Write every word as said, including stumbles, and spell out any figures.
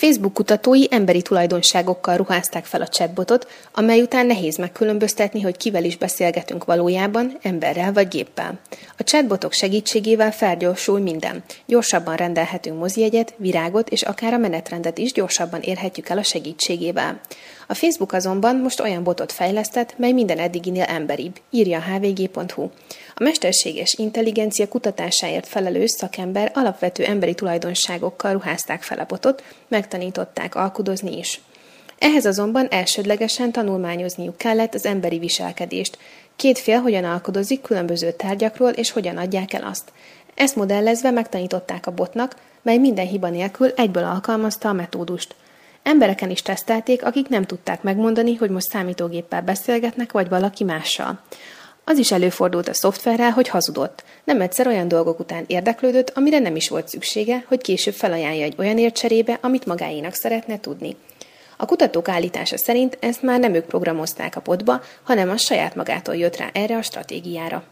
Facebook kutatói emberi tulajdonságokkal ruházták fel a chatbotot, amely után nehéz megkülönböztetni, hogy kivel is beszélgetünk valójában, emberrel vagy géppel. A chatbotok segítségével felgyorsul minden. Gyorsabban rendelhetünk mozijegyet, virágot és akár a menetrendet is gyorsabban érhetjük el a segítségével. A Facebook azonban most olyan botot fejlesztett, mely minden eddiginél emberibb, írja a há vé gé pont hú. A mesterséges intelligencia kutatásáért felelős szakember alapvető emberi tulajdonságokkal ruházták fel a botot, megtanították alkudozni is. Ehhez azonban elsődlegesen tanulmányozniuk kellett az emberi viselkedést. Két fél hogyan alkudozik különböző tárgyakról és hogyan adják el azt. Ezt modellezve megtanították a botnak, mely minden hiba nélkül egyből alkalmazta a metódust. Embereken is tesztelték, akik nem tudták megmondani, hogy most számítógéppel beszélgetnek, vagy valaki mással. Az is előfordult a szoftverrel, hogy hazudott. Nem egyszer olyan dolgok után érdeklődött, amire nem is volt szüksége, hogy később felajánlja egy olyan ért cserébe, amit magáénak szeretne tudni. A kutatók állítása szerint ezt már nem ők programozták a botba, hanem az saját magától jött rá erre a stratégiára.